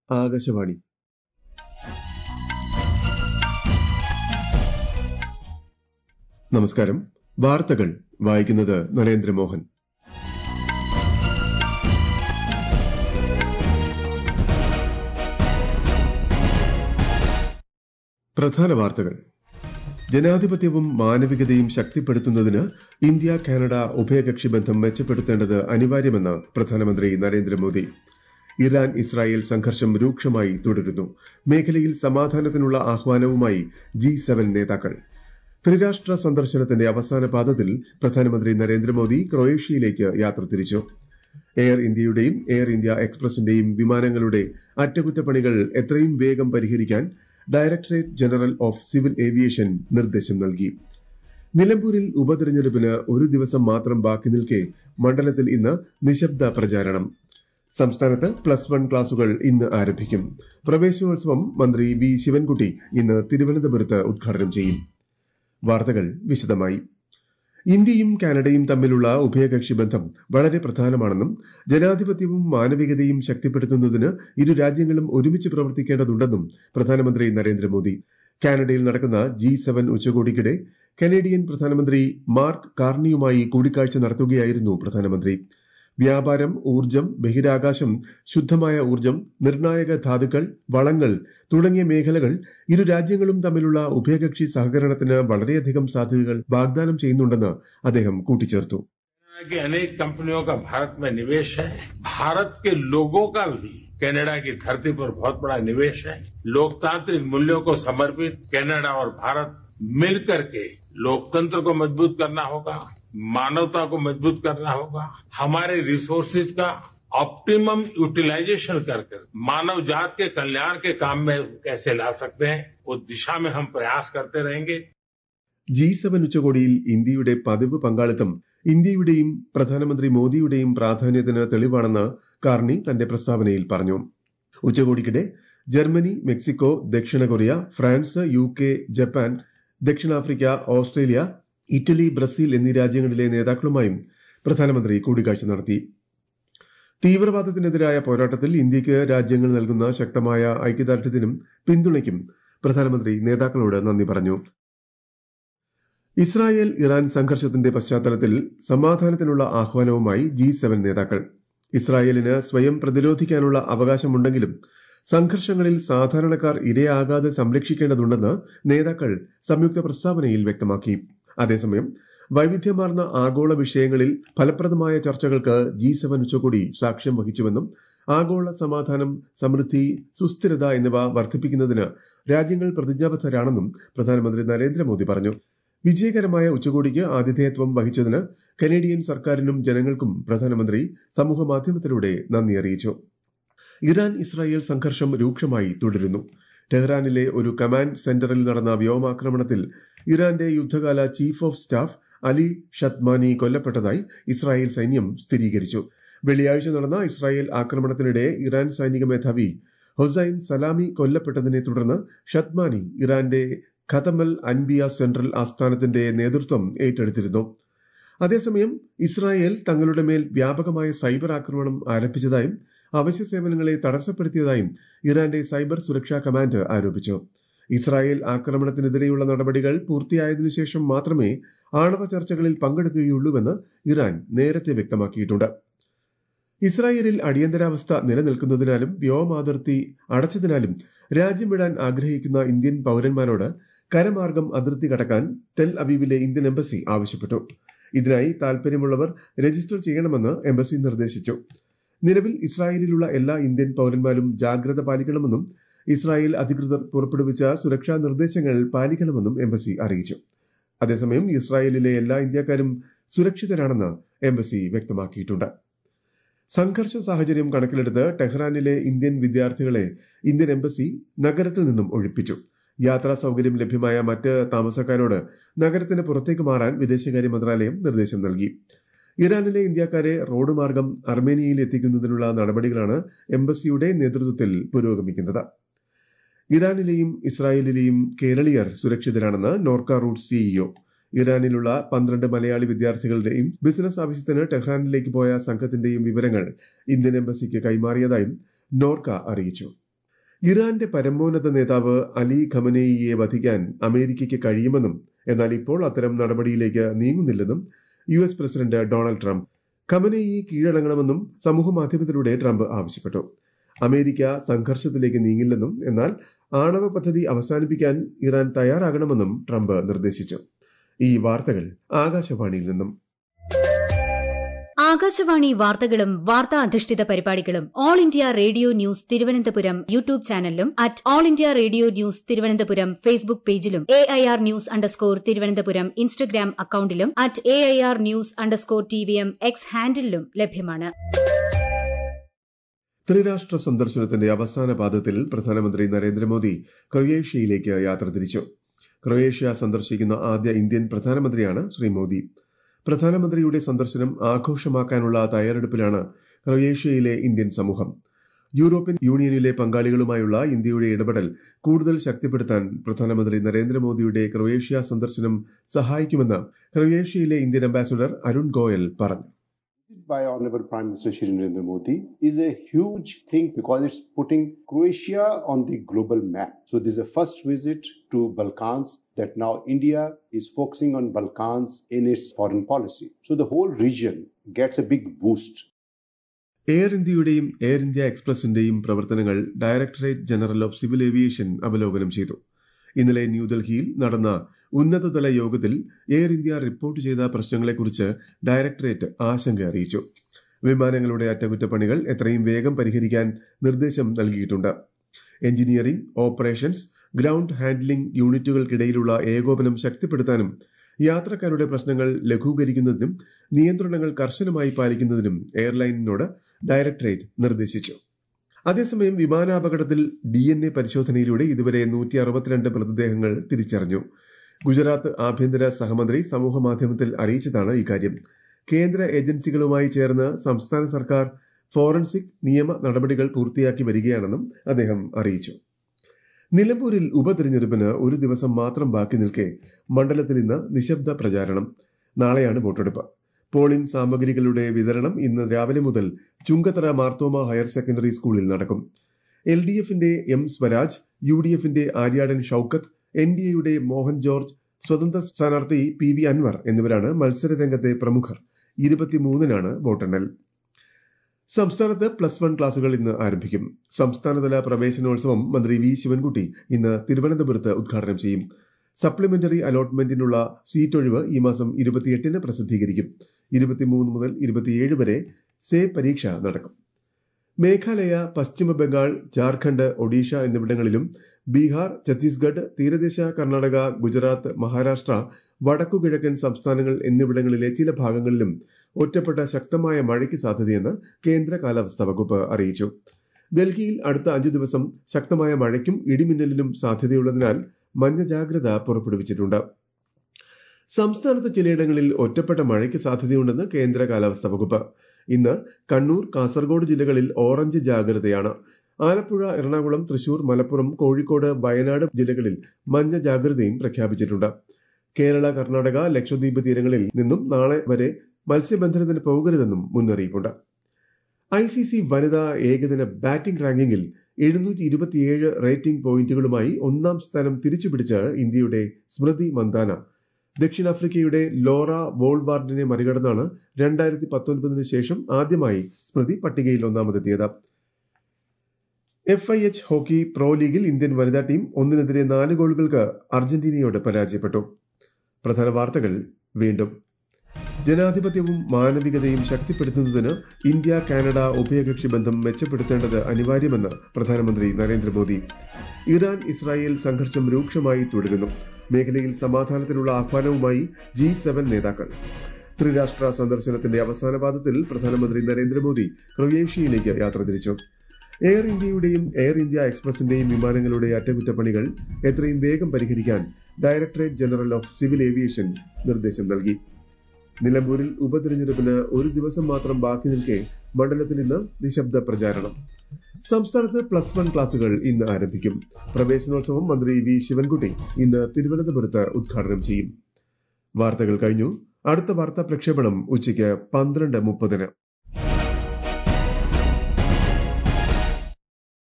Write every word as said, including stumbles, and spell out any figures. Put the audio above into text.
ആകാശവാണി. നമസ്കാരം. വാർത്തകൾ വായിക്കുന്നത് നരേന്ദ്രമോഹൻ. പ്രധാന വാർത്തകൾ. ജനാധിപത്യവും മാനവികതയും ശക്തിപ്പെടുത്തുന്നതിന് ഇന്ത്യ കാനഡ ഉഭയകക്ഷി ബന്ധം മെച്ചപ്പെടുത്തേണ്ടത് അനിവാര്യമെന്ന് പ്രധാനമന്ത്രി നരേന്ദ്രമോദി. ഇറാൻ ഇസ്രായേൽ സംഘർഷം രൂക്ഷമായി തുടരുന്നു. മേഖലയിൽ സമാധാനത്തിനുള്ള ആഹ്വാനവുമായി ജി സെവൻ നേതാക്കൾ. ത്രിരാഷ്ട്ര സന്ദർശനത്തിന്റെ അവസാന പാദത്തിൽ പ്രധാനമന്ത്രി നരേന്ദ്രമോദി ക്രൊയേഷ്യയിലേക്ക് യാത്ര തിരിച്ചു. എയർ ഇന്ത്യയുടെയും എയർ ഇന്ത്യ എക്സ്പ്രസിന്റെയും വിമാനങ്ങളുടെ അറ്റകുറ്റപ്പണികൾ എത്രയും വേഗം പരിഹരിക്കാൻ directorate general of civil aviation നിർദ്ദേശം നൽകി. നിലമ്പൂരിൽ ഉപതെരഞ്ഞെടുപ്പിന് ഒരു ദിവസം മാത്രം ബാക്കി നിൽക്കെ മണ്ഡലത്തിൽ ഇന്ന് നിശബ്ദ പ്രചാരണം. സംസ്ഥാനത്ത് പ്ലസ് വൺ ക്ലാസുകൾ ഇന്ന് ആരംഭിക്കും. പ്രവേശനോത്സവം മന്ത്രി വി ശിവൻകുട്ടി ഇന്ന് തിരുവനന്തപുരത്ത് ഉദ്ഘാടനം ചെയ്യും. വാർത്തകൾ വിശദമായി. ഇന്ത്യയും കാനഡയും തമ്മിലുള്ള ഉഭയകക്ഷി ബന്ധം വളരെ പ്രധാനമാണെന്നും ജനാധിപത്യവും മാനവികതയും ശക്തിപ്പെടുത്തുന്നതിന് ഇരു രാജ്യങ്ങളും ഒരുമിച്ച് പ്രവർത്തിക്കേണ്ടതുണ്ടെന്നും പ്രധാനമന്ത്രി നരേന്ദ്രമോദി. കാനഡയിൽ നടക്കുന്ന ജി സെവൻ ഉച്ചകോടിക്കിടെ കനേഡിയൻ പ്രധാനമന്ത്രി മാർക്ക് കാർണിയുമായി കൂടിക്കാഴ്ച നടത്തുകയായിരുന്നു പ്രധാനമന്ത്രി. വ്യാപാരം, ഊർജ്ജം, ബഹിരാകാശം, ശുദ്ധമായ ഊർജ്ജം, നിർണായക ധാതുക്കൾ, വളങ്ങൾ തുടങ്ങിയ മേഖലകൾ ഇരു രാജ്യങ്ങളും തമ്മിലുള്ള ഉഭയകക്ഷി സഹകരണത്തിന് വളരെയധികം സാധ്യതകൾ വാഗ്ദാനം ചെയ്യുന്നുണ്ടെന്ന് അദ്ദേഹം കൂട്ടിച്ചേർത്തു. कि अनेक कंपनियों का भारत में निवेश है. भारत के लोगों का भी कनाडा की धरती पर बहुत बड़ा निवेश है. लोकतांत्रिक मूल्यों को समर्पित कनाडा और भारत मिलकर के लोकतंत्र को मजबूत करना होगा, मानवता को मजबूत करना होगा. हमारे रिसोर्सेज का ऑप्टिमम यूटिलाइजेशन कर कर मानव जात के कल्याण के काम में कैसे ला सकते हैं, उस दिशा में हम प्रयास करते रहेंगे. ജി സെവൻ ഉച്ചകോടിയിൽ ഇന്ത്യയുടെ പതിവ് പങ്കാളിത്തം ഇന്ത്യയുടെയും പ്രധാനമന്ത്രി മോദിയുടെയും പ്രാധാന്യത്തിന് തെളിവാണെന്ന് കാർണി തന്റെ പ്രസ്താവനയിൽ പറഞ്ഞു. ഉച്ചകോടിക്കിടെ ജർമ്മനി, മെക്സിക്കോ, ദക്ഷിണ Korea, France, U K, Japan, ദക്ഷിണാഫ്രിക്ക, ഓസ്ട്രേലിയ, ഇറ്റലി, ബ്രസീൽ എന്നീ രാജ്യങ്ങളിലെ നേതാക്കളുമായും പ്രധാനമന്ത്രി കൂടിക്കാഴ്ച നടത്തി. തീവ്രവാദത്തിനെതിരായ പോരാട്ടത്തിൽ ഇന്ത്യയ്ക്ക് രാജ്യങ്ങൾ നൽകുന്ന ശക്തമായ ഐക്യദാർഢ്യത്തിനും പിന്തുണയ്ക്കും പ്രധാനമന്ത്രി നേതാക്കളോട് നന്ദി പറഞ്ഞു. ഇസ്രായേൽ ഇറാൻ സംഘർഷത്തിന്റെ പശ്ചാത്തലത്തിൽ സമാധാനത്തിനുള്ള ആഹ്വാനവുമായി ജി സെവൻ നേതാക്കൾ. ഇസ്രായേലിന് സ്വയം പ്രതിരോധിക്കാനുള്ള അവകാശമുണ്ടെങ്കിലും സംഘർഷങ്ങളിൽ സാധാരണക്കാർ ഇരയാകാതെ സംരക്ഷിക്കേണ്ടതുണ്ടെന്ന് നേതാക്കൾ സംയുക്ത പ്രസ്താവനയിൽ വ്യക്തമാക്കി. അതേസമയം വൈവിധ്യമാർന്ന ആഗോള വിഷയങ്ങളിൽ ഫലപ്രദമായ ചർച്ചകൾക്ക് ജി സെവൻ ഉച്ചകോടി സാക്ഷ്യം വഹിച്ചുവെന്നും ആഗോള സമാധാനം, സമൃദ്ധി, സുസ്ഥിരത എന്നിവ വർദ്ധിപ്പിക്കുന്നതിന് രാജ്യങ്ങൾ പ്രതിജ്ഞാബദ്ധരാണെന്നും പ്രധാനമന്ത്രി നരേന്ദ്രമോദി പറഞ്ഞു. വിജയകരമായ ഉച്ചകോടിക്ക് ആതിഥേയത്വം വഹിച്ചതിന് കനേഡിയൻ സർക്കാരിനും ജനങ്ങൾക്കും പ്രധാനമന്ത്രി സമൂഹമാധ്യമത്തിലൂടെ നന്ദി അറിയിച്ചു. ഇറാൻ ഇസ്രായേൽ സംഘർഷം രൂക്ഷമായി തുടരുന്നു. ടെഹ്റാനിലെ ഒരു കമാൻഡ് സെന്ററിൽ നടന്ന വ്യോമാക്രമണത്തിൽ ഇറാന്റെ യുദ്ധകാല chief of staff Ali Shadmani കൊല്ലപ്പെട്ടതായി ഇസ്രായേൽ സൈന്യം സ്ഥിരീകരിച്ചു. വെള്ളിയാഴ്ച നടന്ന ഇസ്രായേൽ ആക്രമണത്തിനിടെ ഇറാൻ സൈനിക മേധാവി ഹൊസൈൻ സലാമി കൊല്ലപ്പെട്ടതിനെ തുടർന്ന് ഷത്മാനി ഇറാന്റെ ഖതമൽ അൻബിയ സെൻട്രൽ ആസ്ഥാനത്തിന്റെ നേതൃത്വം ഏറ്റെടുത്തിരുന്നു. അതേസമയം ഇസ്രായേൽ തങ്ങളുടെ മേൽ വ്യാപകമായ സൈബർ ആക്രമണം ആരംഭിച്ചതായും അവശ്യ സേവനങ്ങളെ തടസ്സപ്പെടുത്തിയതായും ഇറാന്റെ സൈബർ സുരക്ഷാ കമാൻഡ് ആരോപിച്ചു. ഇസ്രായേൽ ആക്രമണത്തിനെതിരെയുള്ള നടപടികൾ പൂർത്തിയായതിനു ശേഷം മാത്രമേ ആണവ ചർച്ചകളിൽ പങ്കെടുക്കുകയുള്ളൂവെന്ന് ഇറാൻ നേരത്തെ വ്യക്തമാക്കിയിട്ടുണ്ട്. ഇസ്രായേലിൽ അടിയന്തരാവസ്ഥ നിലനിൽക്കുന്നതിനാലും വ്യോമാതിർത്തി അടച്ചതിനാലും രാജ്യം വിടാൻ ആഗ്രഹിക്കുന്ന ഇന്ത്യൻ പൌരന്മാരോട് കരമാർഗം അതിർത്തി കടക്കാൻ ടെൽ അവീവിലെ ഇന്ത്യൻ എംബസി ആവശ്യപ്പെട്ടു. ഇതിനായി താൽപര്യമുള്ളവർ രജിസ്റ്റർ ചെയ്യണമെന്ന് എംബസി നിർദ്ദേശിച്ചു. നിലവിൽ ഇസ്രായേലിലുള്ള എല്ലാ ഇന്ത്യൻ പൌരന്മാരും ജാഗ്രത പാലിക്കണമെന്നും ഇസ്രായേൽ അധികൃതർ പുറപ്പെടുവിച്ച സുരക്ഷാ നിർദ്ദേശങ്ങൾ പാലിക്കണമെന്നും എംബസി അറിയിച്ചു. അതേസമയം ഇസ്രായേലിലെ എല്ലാ ഇന്ത്യക്കാരും സുരക്ഷിതരാണെന്ന് എംബസി വ്യക്തമാക്കിയിട്ടുണ്ട്. സംഘർഷ സാഹചര്യം കണക്കിലെടുത്ത് ടെഹ്റാനിലെ ഇന്ത്യൻ വിദ്യാർത്ഥികളെ ഇന്ത്യൻ എംബസി നഗരത്തിൽ നിന്നും ഒഴിപ്പിച്ചു. യാത്രാ സൌകര്യം ലഭ്യമായ മറ്റ് താമസക്കാരോട് നഗരത്തിന് പുറത്തേക്ക് മാറാൻ വിദേശകാര്യ മന്ത്രാലയം നിർദ്ദേശം നൽകി. ഇറാനിലെ ഇന്ത്യക്കാരെ റോഡ് മാർഗം അർമേനിയയിൽ എത്തിക്കുന്നതിനുള്ള നടപടികളാണ് എംബസിയുടെ നേതൃത്വത്തിൽ പുരോഗമിക്കുന്നത്. ഇറാനിലെയും ഇസ്രായേലിലെയും കേരളീയർ സുരക്ഷിതരാണെന്ന് നോർക്ക റൂട്ട്സ് സിഇഒ. ഇറാനിലുള്ള പന്ത്രണ്ട് മലയാളി വിദ്യാർത്ഥികളുടെയും ബിസിനസ് ആവശ്യത്തിന് ടെഹ്റാനിലേക്ക് പോയ സംഘത്തിന്റെയും വിവരങ്ങൾ ഇന്ത്യൻ എംബസിക്ക് കൈമാറിയതായും നോർക്ക അറിയിച്ചു. ഇറാന്റെ പരമോന്നത നേതാവ് അലി ഖമനേയിയെ വധിക്കാൻ അമേരിക്കയ്ക്ക് കഴിയുമെന്നും എന്നാൽ ഇപ്പോൾ അത്തരം നടപടിയിലേക്ക് നീങ്ങുന്നില്ലെന്നും U S president Donald Trump. Khamenei കീഴടങ്ങണമെന്നും സമൂഹമാധ്യമത്തിലൂടെ ട്രംപ് ആവശ്യപ്പെട്ടു. അമേരിക്ക സംഘർഷത്തിലേക്ക് നീങ്ങില്ലെന്നും എന്നാൽ ആണവ പദ്ധതി അവസാനിപ്പിക്കാൻ ഇറാൻ തയ്യാറാകണമെന്നും ട്രംപ് നിർദ്ദേശിച്ചു. ഈ വാർത്തകൾ ആകാശവാണിയിൽ നിന്നും. ആകാശവാണി വാർത്തകളും വാർത്താ അധിഷ്ഠിത പരിപാടികളും all India radio news Thiruvananthapuram YouTube ചാനലിലും at all India radio news Thiruvananthapuram Facebook പേജിലും A I R news underscore Thiruvananthapuram Instagram അക്കൌണ്ടിലും at A I R news underscore T V M X ഹാൻഡിലും ലഭ്യമാണ്. ത്രിരാഷ്ട്ര സന്ദർശനത്തിന്റെ അവസാന പാദത്തിൽ പ്രധാനമന്ത്രി നരേന്ദ്രമോദി ക്രൊയേഷ്യയിലേക്ക് യാത്ര തിരിച്ചു. ക്രൊയേഷ്യ സന്ദർശിക്കുന്ന ആദ്യ ഇന്ത്യൻ പ്രധാനമന്ത്രിയാണ് ശ്രീ മോദി. പ്രധാനമന്ത്രിയുടെ സന്ദർശനം ആഘോഷമാക്കാനുള്ള തയ്യാറെടുപ്പിലാണ് ക്രൊയേഷ്യയിലെ ഇന്ത്യൻ സമൂഹം. യൂറോപ്യൻ യൂണിയനിലെ പങ്കാളികളുമായുള്ള ഇന്ത്യയുടെ ഇടപെടൽ കൂടുതൽ ശക്തിപ്പെടുത്താൻ പ്രധാനമന്ത്രി നരേന്ദ്രമോദിയുടെ ക്രൊയേഷ്യ സന്ദർശനം സഹായിക്കുമെന്ന് ക്രൊയേഷ്യയിലെ ഇന്ത്യൻ അംബാസഡർ അരുൺ ഗോയൽ പറഞ്ഞു. By Honorable Prime Minister Shri Narendra Modi is a huge thing because it's putting Croatia on the global map. So this is the first visit to Balkans that now India is focusing on Balkans in its foreign policy. So the whole region gets a big boost. Air ഇന്ത്യയുടെയും air India എക്സ്പ്രസിന്റെയും പ്രവർത്തനങ്ങൾ directorate general of civil aviation അവലോകനം ചെയ്തു. ഇന്നലെ ന്യൂഡൽഹിയിൽ നടന്ന ഉന്നതതല യോഗത്തിൽ എയർ ഇന്ത്യ റിപ്പോർട്ട് ചെയ്ത പ്രശ്നങ്ങളെക്കുറിച്ച് ഡയറക്ടറേറ്റ് ആശങ്ക അറിയിച്ചു. വിമാനങ്ങളുടെ അറ്റകുറ്റപ്പണികൾ എത്രയും വേഗം പരിഹരിക്കാൻ നിർദ്ദേശം നൽകിയിട്ടുണ്ട്. എഞ്ചിനീയറിംഗ്, ഓപ്പറേഷൻസ്, ഗ്രൌണ്ട് ഹാൻഡ്ലിംഗ് യൂണിറ്റുകൾക്കിടയിലുള്ള ഏകോപനം ശക്തിപ്പെടുത്താനും യാത്രക്കാരുടെ പ്രശ്നങ്ങൾ ലഘൂകരിക്കുന്നതിനും നിയന്ത്രണങ്ങൾ കർശനമായി പാലിക്കുന്നതിനും എയർലൈനിനോട് ഡയറക്ടറേറ്റ് നിർദ്ദേശിച്ചു. അതേസമയം വിമാനാപകടത്തിൽ ഡി എൻ എ പരിശോധനയിലൂടെ ഇതുവരെ നൂറ്റി അറുപത്തിരണ്ട് മൃതദേഹങ്ങൾ തിരിച്ചറിഞ്ഞു. ഗുജറാത്ത് ആഭ്യന്തര സഹമന്ത്രി സമൂഹമാധ്യമത്തിൽ അറിയിച്ചതാണ് ഇക്കാര്യം. കേന്ദ്ര ഏജൻസികളുമായി ചേർന്ന് സംസ്ഥാന സർക്കാർ ഫോറൻസിക് നിയമ നടപടികൾ പൂർത്തിയാക്കി വരികയാണെന്നും അദ്ദേഹം അറിയിച്ചു. നിലമ്പൂരിൽ ഉപതെരഞ്ഞെടുപ്പിന് ഒരു ദിവസം മാത്രം ബാക്കി നിൽക്കെ മണ്ഡലത്തിൽ ഇന്ന് നിശബ്ദ പ്രചാരണം. നാളെയാണ് വോട്ടെടുപ്പ്. പോളിംഗ് സാമഗ്രികളുടെ വിതരണം ഇന്ന് രാവിലെ മുതൽ ചുങ്കത്തറ മാർത്തോമ ഹയർ സെക്കൻഡറി സ്കൂളിൽ നടക്കും. എൽ ഡി എഫിന്റെ എം സ്വരാജ്, യു ഡി എഫിന്റെ ആര്യാടൻ ഷൌക്കത്ത്, എൻ ഡി എയുടെ മോഹൻ ജോർജ്, സ്വതന്ത്ര സ്ഥാനാർത്ഥി പി വി അൻവർ എന്നിവരാണ് മത്സരരംഗത്തെ പ്രമുഖർ. ഇരുപത്തിമൂന്നിനാണ് വോട്ടെണ്ണൽ. സംസ്ഥാനത്ത് പ്ലസ് വൺ ക്ലാസുകൾ ഇന്ന് ആരംഭിക്കും. സംസ്ഥാനതല പ്രവേശനോത്സവം മന്ത്രി വി ശിവൻകുട്ടി ഇന്ന് തിരുവനന്തപുരത്ത് ഉദ്ഘാടനം ചെയ്യും. സപ്ലിമെന്ററി അലോട്ട്മെന്റിനുള്ള സീറ്റൊഴിവ് ഈ മാസം ഇരുപത്തിയെട്ടിന് പ്രസിദ്ധീകരിക്കും. ഇരുപത്തിമൂന്ന് മുതൽ ഇരുപത്തിയേഴ് വരെ സേ പരീക്ഷ നടക്കും. മേഘാലയ, പശ്ചിമ ബംഗാൾ, ജാർഖണ്ഡ്, ഒഡീഷ എന്നിവിടങ്ങളിലും ബീഹാർ, ഛത്തീസ്ഗഡ്, തീരദേശ കർണാടക, ഗുജറാത്ത്, മഹാരാഷ്ട്ര, വടക്കുകിഴക്കൻ സംസ്ഥാനങ്ങൾ എന്നിവിടങ്ങളിലെ ചില ഭാഗങ്ങളിലും ഒറ്റപ്പെട്ട ശക്തമായ മഴയ്ക്ക് സാധ്യതയെന്ന് കേന്ദ്ര കാലാവസ്ഥാ വകുപ്പ് അറിയിച്ചു. ഡൽഹിയിൽ അടുത്ത അഞ്ചു ദിവസം ശക്തമായ മഴയ്ക്കും ഇടിമിന്നലിനും സാധ്യതയുള്ളതിനാൽ മഞ്ഞ ജാഗ്രത പുറപ്പെടുവിച്ചിട്ടുണ്ട്. സംസ്ഥാനത്ത് ചിലയിടങ്ങളിൽ ഒറ്റപ്പെട്ട മഴയ്ക്ക് സാധ്യതയുണ്ടെന്ന് കേന്ദ്ര കാലാവസ്ഥാ വകുപ്പ്. ഇന്ന് കണ്ണൂർ, കാസർഗോഡ് ജില്ലകളിൽ ഓറഞ്ച് ജാഗ്രതയാണ്. ആലപ്പുഴ, എറണാകുളം, തൃശൂർ, മലപ്പുറം, കോഴിക്കോട്, വയനാട് ജില്ലകളിൽ മഞ്ഞ ജാഗ്രതയും പ്രഖ്യാപിച്ചിട്ടുണ്ട്. കേരള, കർണാടക, ലക്ഷദ്വീപ് തീരങ്ങളിൽ നിന്നും നാളെ വരെ മത്സ്യബന്ധനത്തിന് പോകരുതെന്നും മുന്നറിയിപ്പുണ്ട്. ഐ സി സി വനിതാ ഏകദിന ബാറ്റിംഗ് റാങ്കിങ്ങിൽ എഴുന്നൂറ്റി ഇരുപത്തിയേഴ് റേറ്റിംഗ് പോയിന്റുകളുമായി ഒന്നാം സ്ഥാനം തിരിച്ചുപിടിച്ച് ഇന്ത്യയുടെ സ്മൃതി മന്ദാന ദക്ഷിണാഫ്രിക്കയുടെ ലോറ വോൾവാർഡിനെ മറികടന്നാണ് രണ്ടായിരത്തി പത്തൊൻപതിന് ശേഷം ആദ്യമായി സ്മൃതി പട്ടികയിൽ ഒന്നാമതെത്തിയത്. F I H hockey pro ലീഗിൽ ഇന്ത്യൻ വനിതാ ടീം ഒന്നിനെതിരെ നാല് ഗോളുകൾക്ക് അർജന്റീനയോട് പരാജയപ്പെട്ടു. പ്രധാന വാർത്തകൾ വീണ്ടും. ജനാധിപത്യവും മാനവികതയും ശക്തിപ്പെടുത്തുന്നതിന് ഇന്ത്യ കാനഡ ഉഭയകക്ഷി ബന്ധം മെച്ചപ്പെടുത്തേണ്ടത് അനിവാര്യമെന്ന് പ്രധാനമന്ത്രി നരേന്ദ്രമോദി. ഇറാൻ ഇസ്രായേൽ സംഘർഷം രൂക്ഷമായി തുടരുന്നു. മേഖലയിൽ സമാധാനത്തിനുള്ള ആഹ്വാനവുമായി ജി സെവൻ നേതാക്കൾ. ത്രിരാഷ്ട്ര സന്ദർശനത്തിന്റെ അവസാന പാദത്തിൽ പ്രധാനമന്ത്രി നരേന്ദ്രമോദി ക്രൊയേഷ്യയിലേക്ക് യാത്ര തിരിച്ചു. എയർ ഇന്ത്യയുടെയും എയർ ഇന്ത്യ എക്സ്പ്രസിന്റെയും വിമാനങ്ങളുടെ അറ്റകുറ്റപ്പണികൾ എത്രയും വേഗം പരിഹരിക്കാൻ directorate general of civil aviation നിർദ്ദേശം നൽകി. നിലമ്പൂരിൽ ഉപതെരഞ്ഞെടുപ്പിന് ഒരു ദിവസം മാത്രം ബാക്കി നിൽക്കെ മണ്ഡലത്തിൽ ഇന്ന് നിശബ്ദ പ്രചാരണം. സംസ്ഥാനത്ത് പ്ലസ് വൺ ക്ലാസുകൾ ഇന്ന് ആരംഭിക്കും. പ്രവേശനോത്സവം മന്ത്രി വി ശിവൻകുട്ടി ഇന്ന് തിരുവനന്തപുരത്ത് ഉദ്ഘാടനം ചെയ്യും. വാർത്തകൾ കഴിഞ്ഞു. അടുത്ത വാർത്താ പ്രക്ഷേപണം ഉച്ചയ്ക്ക് പന്ത്രണ്ട് മുപ്പതിന്.